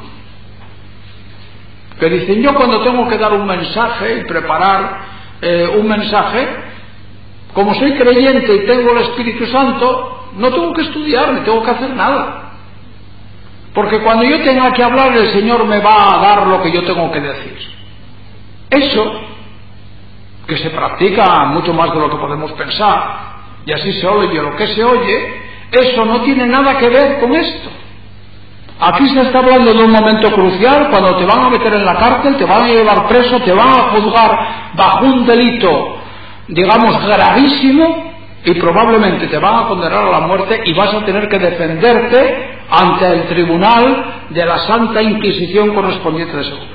que dicen, yo cuando tengo que dar un mensaje y preparar Eh, un mensaje, como soy creyente y tengo el Espíritu Santo, no tengo que estudiar ni tengo que hacer nada, porque cuando yo tenga que hablar el Señor me va a dar lo que yo tengo que decir. Eso, que se practica mucho más de lo que podemos pensar, y así se oye lo que se oye, eso no tiene nada que ver con esto. Aquí se está hablando de un momento crucial, cuando te van a meter en la cárcel, te van a llevar preso, te van a juzgar bajo un delito, digamos, gravísimo, y probablemente te van a condenar a la muerte y vas a tener que defenderte ante el tribunal de la Santa Inquisición correspondiente de ese momento.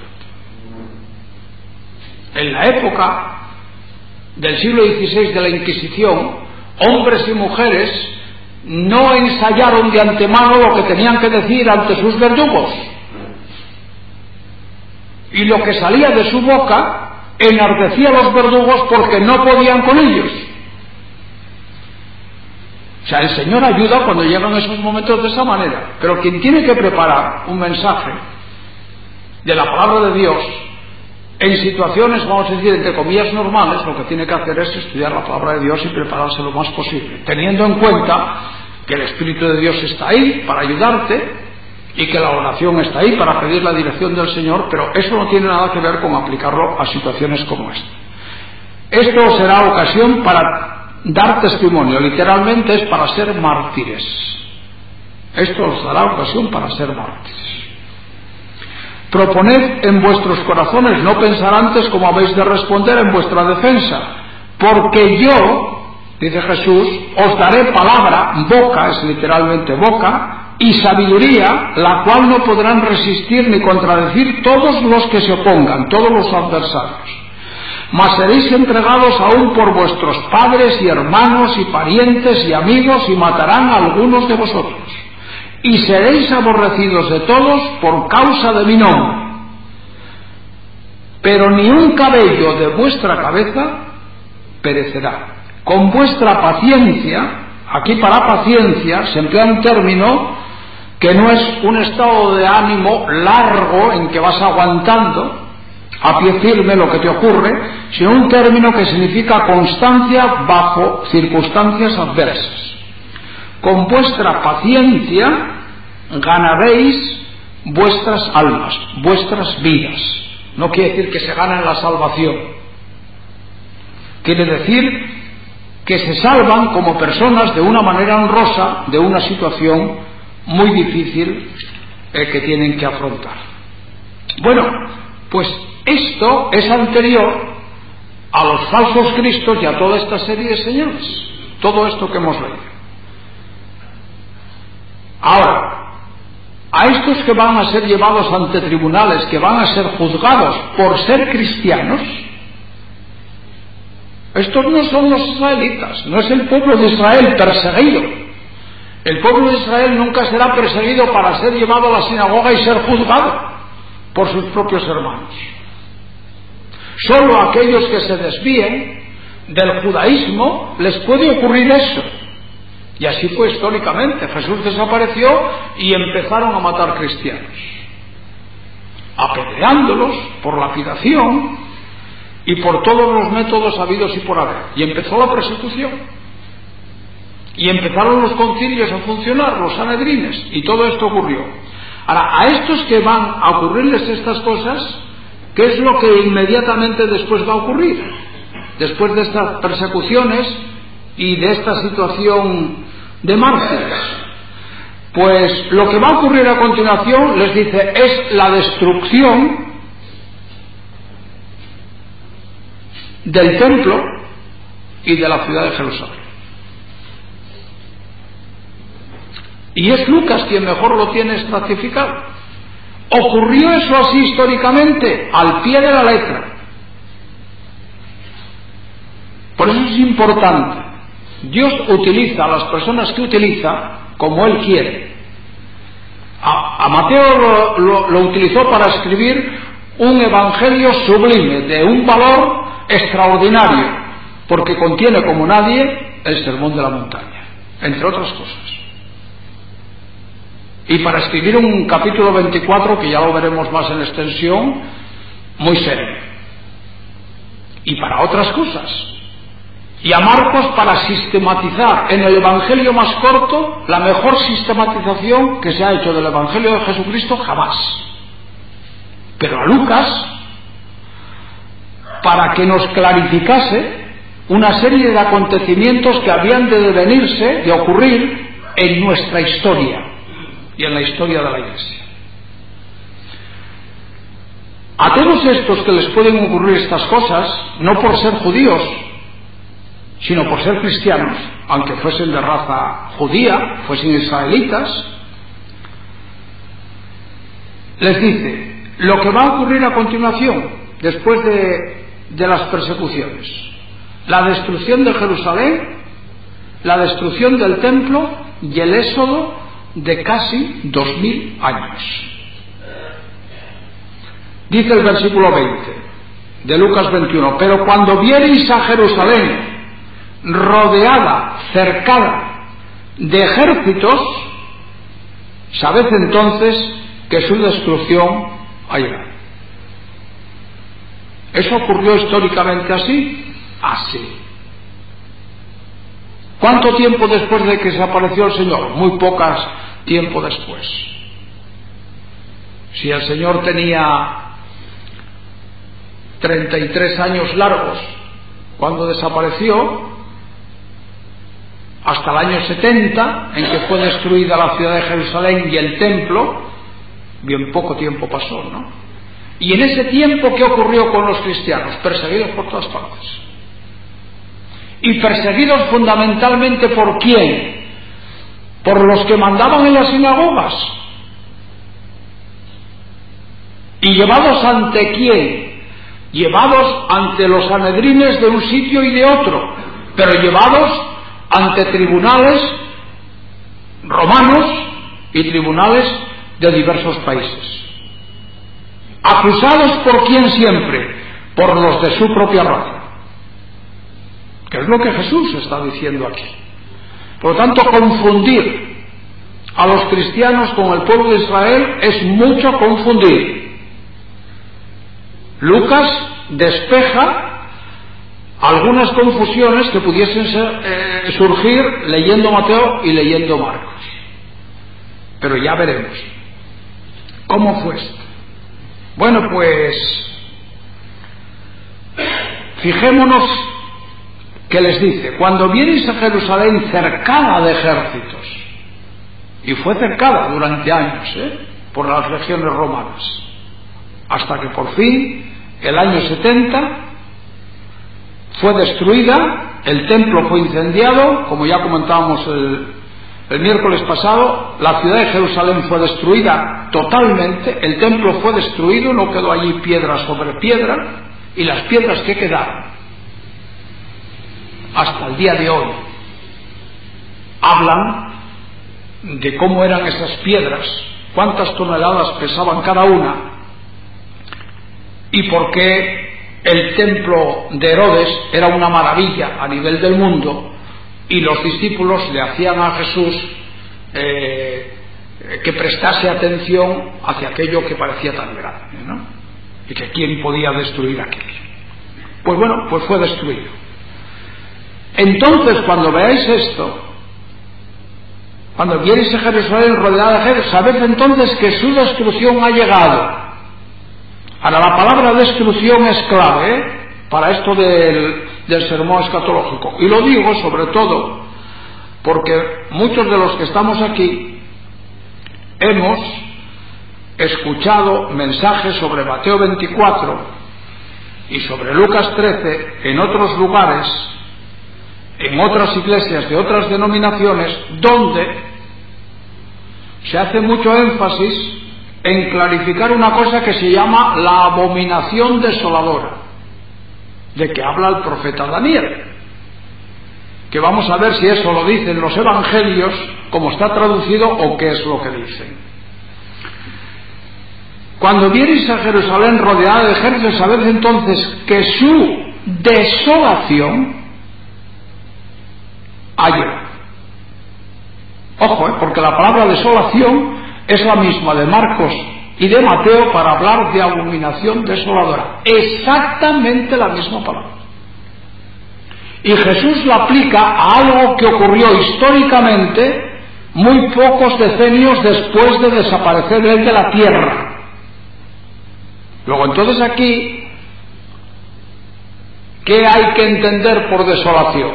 En la época del siglo dieciséis de la Inquisición, hombres y mujeres no ensayaron de antemano lo que tenían que decir ante sus verdugos, y lo que salía de su boca enardecía a los verdugos porque no podían con ellos. O sea, el Señor ayuda cuando llegan esos momentos de esa manera, pero quien tiene que preparar un mensaje de la palabra de Dios en situaciones, vamos a decir, entre comillas normales, lo que tiene que hacer es estudiar la palabra de Dios y prepararse lo más posible, teniendo en cuenta que el Espíritu de Dios está ahí para ayudarte y que la oración está ahí para pedir la dirección del Señor, pero eso no tiene nada que ver con aplicarlo a situaciones como esta. Esto será ocasión para dar testimonio, literalmente es para ser mártires. Esto os dará ocasión para ser mártires. Proponed en vuestros corazones no pensar antes cómo habéis de responder en vuestra defensa, porque yo, dice Jesús, os daré palabra, boca, es literalmente boca, y sabiduría, la cual no podrán resistir ni contradecir todos los que se opongan, todos los adversarios. Mas seréis entregados aún por vuestros padres y hermanos y parientes y amigos, y matarán a algunos de vosotros. Y seréis aborrecidos de todos por causa de mi nombre. Pero ni un cabello de vuestra cabeza perecerá. Con vuestra paciencia, aquí para paciencia se emplea un término que no es un estado de ánimo largo en que vas aguantando a pie firme lo que te ocurre, sino un término que significa constancia bajo circunstancias adversas. Con vuestra paciencia ganaréis vuestras almas, vuestras vidas. No quiere decir que se gane la salvación, quiere decir que se salvan como personas de una manera honrosa de una situación muy difícil eh, que tienen que afrontar. Bueno, pues esto es anterior a los falsos cristos y a toda esta serie de señores. Todo esto que hemos leído. Ahora, a estos que van a ser llevados ante tribunales, que van a ser juzgados por ser cristianos, estos no son los israelitas, no es el pueblo de Israel perseguido. El pueblo de Israel nunca será perseguido para ser llevado a la sinagoga y ser juzgado por sus propios hermanos. Solo a aquellos que se desvíen del judaísmo les puede ocurrir eso. Y así fue históricamente. Jesús desapareció y empezaron a matar cristianos, apedreándolos por lapidación y por todos los métodos habidos y por haber. Y empezó la persecución. Y empezaron los concilios a funcionar, los sanedrines, y todo esto ocurrió. Ahora, a estos que van a ocurrirles estas cosas, ¿qué es lo que inmediatamente después va a ocurrir? Después de estas persecuciones y de esta situación de mártires, pues lo que va a ocurrir a continuación, les dice, es la destrucción del templo y de la ciudad de Jerusalén. Y es Lucas quien mejor lo tiene estratificado. Ocurrió eso así históricamente, al pie de la letra. Por eso es importante. Dios utiliza a las personas que utiliza como Él quiere. A, a Mateo lo, lo, lo utilizó para escribir un evangelio sublime, de un valor extraordinario, porque contiene como nadie el sermón de la montaña, entre otras cosas. Y para escribir un capítulo veinticuatro, que ya lo veremos más en extensión, muy serio. Y para otras cosas. Y a Marcos para sistematizar en el evangelio más corto la mejor sistematización que se ha hecho del evangelio de Jesucristo jamás. Pero a Lucas para que nos clarificase una serie de acontecimientos que habían de devenirse, de ocurrir en nuestra historia y en la historia de la Iglesia. A todos estos que les pueden ocurrir estas cosas, no por ser judíos, sino por ser cristianos, aunque fuesen de raza judía, fuesen israelitas, les dice lo que va a ocurrir a continuación, después de, de las persecuciones: la destrucción de Jerusalén, la destrucción del templo y el éxodo de casi dos mil años. Dice el versículo veinte de Lucas veintiuno: pero cuando viereis a Jerusalén rodeada, cercada de ejércitos, sabed entonces que su destrucción ha llegado. ¿Eso ocurrió históricamente así? Así. ¿Cuánto tiempo después de que se apareció el Señor? Muy pocas tiempo después. Si el Señor tenía treinta y tres años largos cuando desapareció, hasta el año setenta, en que fue destruida la ciudad de Jerusalén y el templo, bien poco tiempo pasó, ¿no? Y en ese tiempo, ¿qué ocurrió con los cristianos? Perseguidos por todas partes. Y perseguidos fundamentalmente ¿por quién? Por los que mandaban en las sinagogas. ¿Y llevados ante quién? Llevados ante los sanedrines de un sitio y de otro, pero llevados ante tribunales romanos y tribunales de diversos países. Acusados por quién siempre, por los de su propia raza, que es lo que Jesús está diciendo aquí. Por lo tanto, confundir a los cristianos con el pueblo de Israel es mucho confundir. Lucas despeja algunas confusiones que pudiesen ser, eh, surgir leyendo Mateo y leyendo Marcos. Pero ya veremos cómo fue esto. Bueno, pues fijémonos que les dice: cuando viereis a Jerusalén cercada de ejércitos, y fue cercada durante años ¿eh? por las legiones romanas, hasta que por fin, el año setenta, fue destruida, el templo fue incendiado, como ya comentábamos el, el miércoles pasado, la ciudad de Jerusalén fue destruida totalmente, el templo fue destruido, no quedó allí piedra sobre piedra, y las piedras que quedaron hasta el día de hoy hablan de cómo eran esas piedras, cuántas toneladas pesaban cada una, y por qué el templo de Herodes era una maravilla a nivel del mundo, y los discípulos le hacían a Jesús eh, que prestase atención hacia aquello que parecía tan grande, ¿no? Y que quién podía destruir aquello. Pues bueno, pues fue destruido. Entonces, cuando veáis esto, cuando vierais a Jerusalén rodeada de Jerusalén, sabed entonces que su destrucción ha llegado. Ahora, la palabra destrucción es clave, ¿eh?, para esto del, del sermón escatológico. Y lo digo sobre todo porque muchos de los que estamos aquí hemos escuchado mensajes sobre Mateo veinticuatro y sobre Lucas trece en otros lugares, en otras iglesias de otras denominaciones, donde se hace mucho énfasis en clarificar una cosa que se llama la abominación desoladora, de que habla el profeta Daniel, que vamos a ver si eso lo dicen los evangelios, como está traducido, o qué es lo que dicen. Cuando viereis a Jerusalén rodeada de ejércitos, sabed entonces que su desolación ha llegado. Ojo, ¿eh? Porque la palabra desolación es la misma de Marcos y de Mateo para hablar de abominación desoladora. Exactamente la misma palabra. Y Jesús la aplica a algo que ocurrió históricamente muy pocos decenios después de desaparecer él de la tierra. Luego, entonces aquí, ¿qué hay que entender por desolación?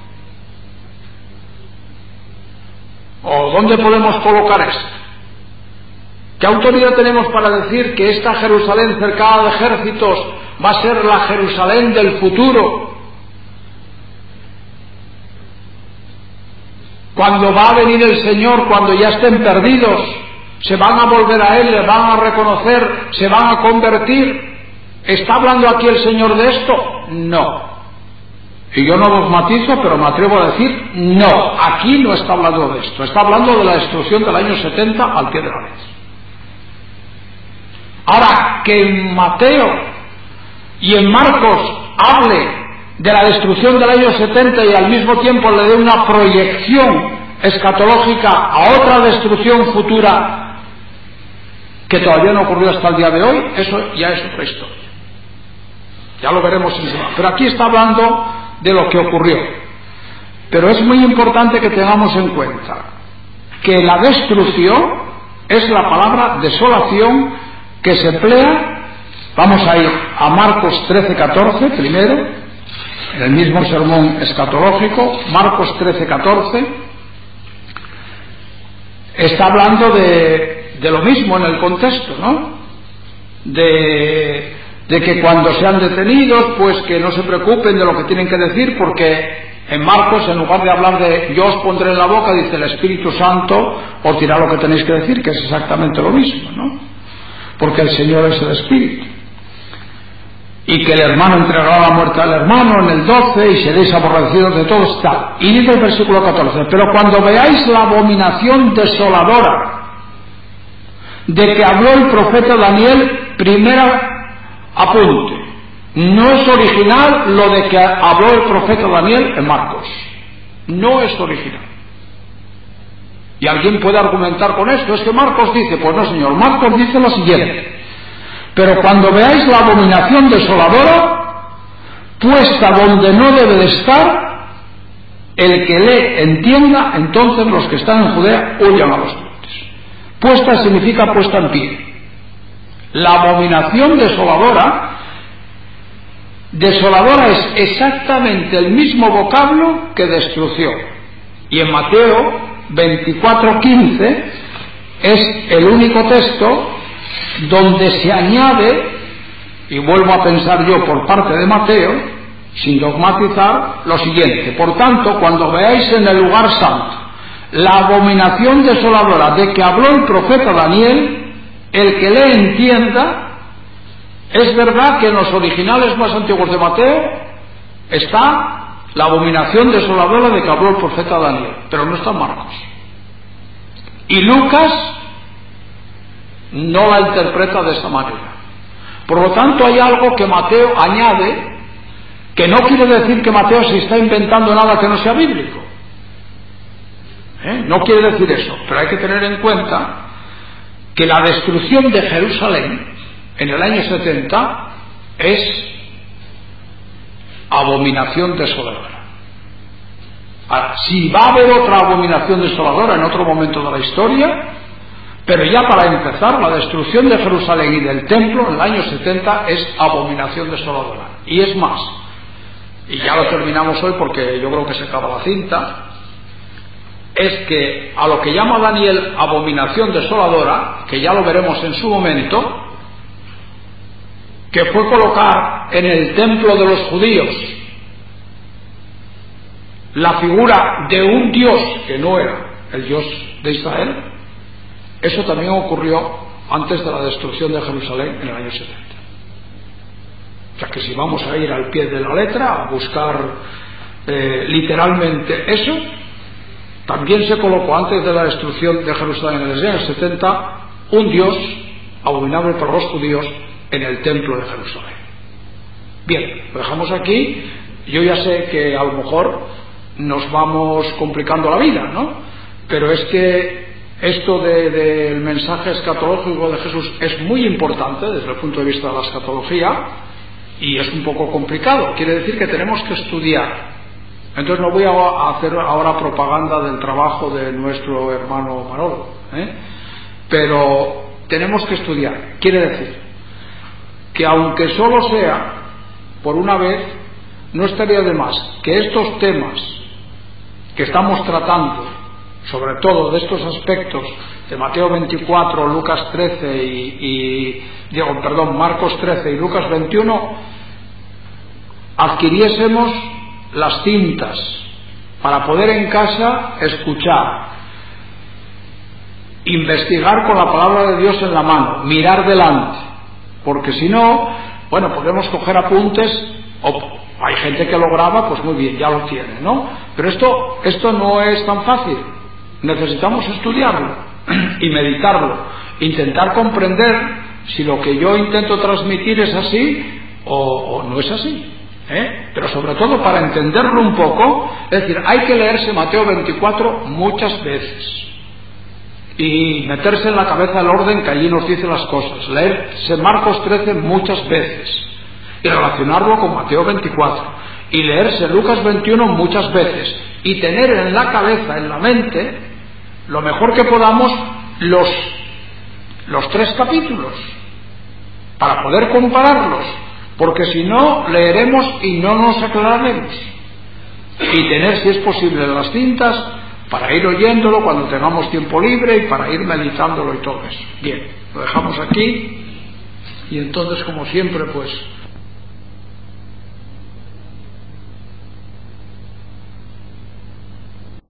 ¿O dónde podemos colocar esto? ¿Qué autoridad tenemos para decir que esta Jerusalén cercada de ejércitos va a ser la Jerusalén del futuro? Cuando va a venir el Señor, cuando ya estén perdidos, se van a volver a Él, le van a reconocer, se van a convertir. ¿Está hablando aquí el Señor de esto? No. Y yo no los matizo, pero me atrevo a decir, no, aquí no está hablando de esto. Está hablando de la destrucción del año setenta al pie de la letra. Ahora, que en Mateo y en Marcos hable de la destrucción del año setenta y al mismo tiempo le dé una proyección escatológica a otra destrucción futura que todavía no ocurrió hasta el día de hoy, eso ya es otra historia. Ya lo veremos encima. Pero aquí está hablando de lo que ocurrió. Pero es muy importante que tengamos en cuenta que la destrucción es la palabra desolación que se emplea. Vamos a ir a Marcos trece catorce primero, en el mismo sermón escatológico. Marcos trece catorce está hablando de, de lo mismo en el contexto, ¿no? De, de que cuando sean detenidos, pues que no se preocupen de lo que tienen que decir, porque en Marcos, en lugar de hablar de yo os pondré en la boca, dice el Espíritu Santo os dirá lo que tenéis que decir, que es exactamente lo mismo, ¿no? Porque el Señor es el Espíritu. Y que el hermano entregará la muerte al hermano en el doce, y seréis aborrecidos de todos, tal. Y dice el versículo catorce, pero cuando veáis la abominación desoladora de que habló el profeta Daniel, primera apunte, no es original lo de que habló el profeta Daniel en Marcos, no es original. Y alguien puede argumentar con esto, es que Marcos dice, pues no señor, Marcos dice lo siguiente: pero cuando veáis la abominación desoladora puesta donde no debe de estar, el que lee entienda, entonces los que están en Judea huyan a los montes. Puesta significa puesta en pie. La abominación desoladora, desoladora es exactamente el mismo vocablo que destrucción. Y en Mateo veinticuatro quince es el único texto donde se añade, y vuelvo a pensar yo por parte de Mateo, sin dogmatizar, lo siguiente: por tanto, cuando veáis en el lugar santo la abominación desoladora de que habló el profeta Daniel, el que le entienda, es verdad que en los originales más antiguos de Mateo está la abominación desoladora de que habló el profeta Daniel, pero no está en Marcos. Y Lucas no la interpreta de esa manera. Por lo tanto, hay algo que Mateo añade, que no quiere decir que Mateo se está inventando nada que no sea bíblico. ¿Eh? No quiere decir eso, pero hay que tener en cuenta que la destrucción de Jerusalén en el año setenta es abominación desoladora. Ahora, si va a haber otra abominación desoladora en otro momento de la historia, pero ya para empezar, la destrucción de Jerusalén y del templo en el año setenta es abominación desoladora. Y es más, y ya lo terminamos hoy porque yo creo que se acaba la cinta, es que a lo que llama Daniel abominación desoladora, que ya lo veremos en su momento, que fue colocar en el templo de los judíos la figura de un dios que no era el Dios de Israel, eso también ocurrió antes de la destrucción de Jerusalén en el año setenta. O sea que si vamos a ir al pie de la letra a buscar eh, literalmente eso, también se colocó antes de la destrucción de Jerusalén en el año setenta un dios abominable para los judíos en el templo de Jerusalén. Bien, lo dejamos aquí. Yo ya sé que a lo mejor nos vamos complicando la vida, ¿no? Pero es que esto del de, de mensaje escatológico de Jesús es muy importante desde el punto de vista de la escatología y es un poco complicado. Quiere decir que tenemos que estudiar. Entonces no voy a hacer ahora propaganda del trabajo de nuestro hermano Manolo, ¿eh? Pero tenemos que estudiar. Quiere decir que aunque solo sea por una vez, no estaría de más que estos temas que estamos tratando, sobre todo de estos aspectos de Mateo veinticuatro, Lucas trece y, y digo, perdón, Marcos trece y Lucas veintiuno, adquiriésemos las cintas para poder en casa escuchar, investigar con la palabra de Dios en la mano, mirar delante, porque si no, bueno, podemos coger apuntes, o hay gente que lo graba, pues muy bien, ya lo tiene, ¿no? Pero esto, esto no es tan fácil. Necesitamos estudiarlo y meditarlo, intentar comprender si lo que yo intento transmitir es así o, o no es así, ¿eh? Pero sobre todo para entenderlo un poco, es decir, hay que leerse Mateo veinticuatro muchas veces y meterse en la cabeza el orden que allí nos dice las cosas, leerse Marcos trece muchas veces y relacionarlo con Mateo veinticuatro y leerse Lucas veintiuno muchas veces y tener en la cabeza, en la mente, lo mejor que podamos los, los tres capítulos para poder compararlos, porque si no leeremos y no nos aclararemos, y tener, si es posible, las cintas para ir oyéndolo cuando tengamos tiempo libre y para ir meditándolo y todo eso. Bien, lo dejamos aquí y entonces, como siempre, pues